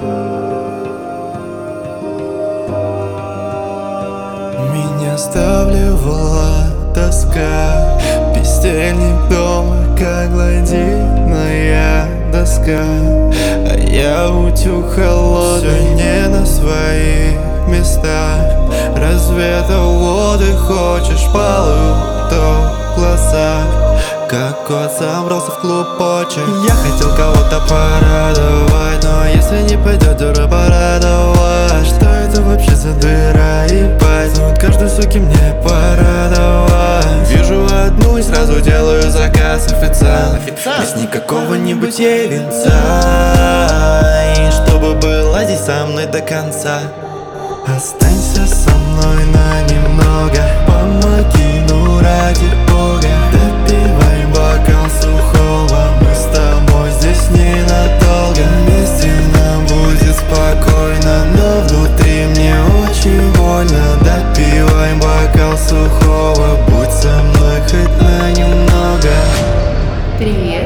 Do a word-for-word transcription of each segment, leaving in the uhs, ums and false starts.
Меня оставляла тоска, бездельник дома, как гладильная доска. А я утюг холодный, все не на своих местах. Разве того ты хочешь полуток в глазах? Как кот собрался в клубочек. Я хотел кого-то порадовать, но если не пойдет, дура порадовать. Что это вообще за дыра, ебать? Ну каждой суки мне порадовать. Вижу одну и сразу делаю заказ. Официант, без никакого-нибудь ей венца. И чтобы была здесь со мной до конца. Останься со мной на немного, помоги, ну ради бога. Допивай бокал сухого, мы с тобой здесь ненадолго. Вместе нам будет спокойно, но внутри мне очень больно. Допивай бокал сухого, будь со мной хоть на немного. Привет,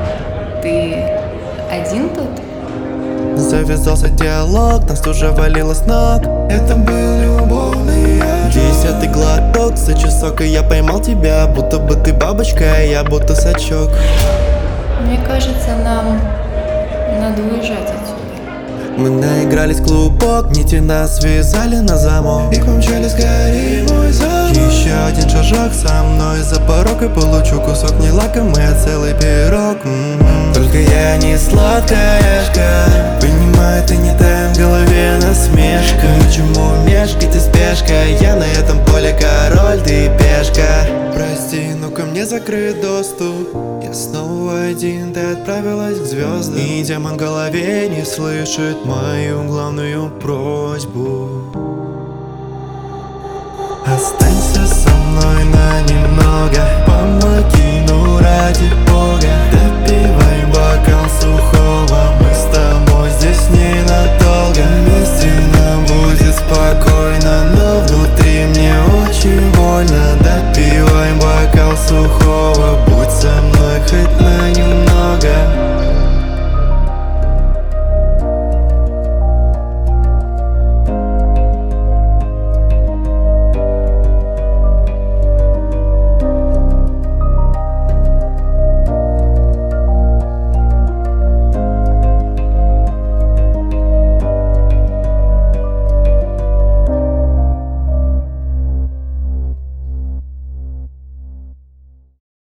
ты один тут? Завязался диалог, нас уже валило с ног. Это был любовный ожог. Десятый глоток за часок, и я поймал тебя. Будто бы ты бабочка, а я будто сачок. Мне кажется, нам надо уезжать отсюда. Мы наигрались в клубок, нити нас связали на замок и помчали скорее мой замок. Еще один шажок со мной за порог, и получу кусок не лакомый, а целый пирог. М-м-м. Только я не сладкаяшка, понимаю, ты не та, в голове насмешка. Почему мешкать и спешка? Я на этом поле король, ты пешка. Прости, но ко мне закрыт доступ. Я снова один, ты отправилась к звездам. И демон в голове не слышит мою главную просьбу. Останься со мной на немного, помоги, ну ради бога. Допивай бокал сухого,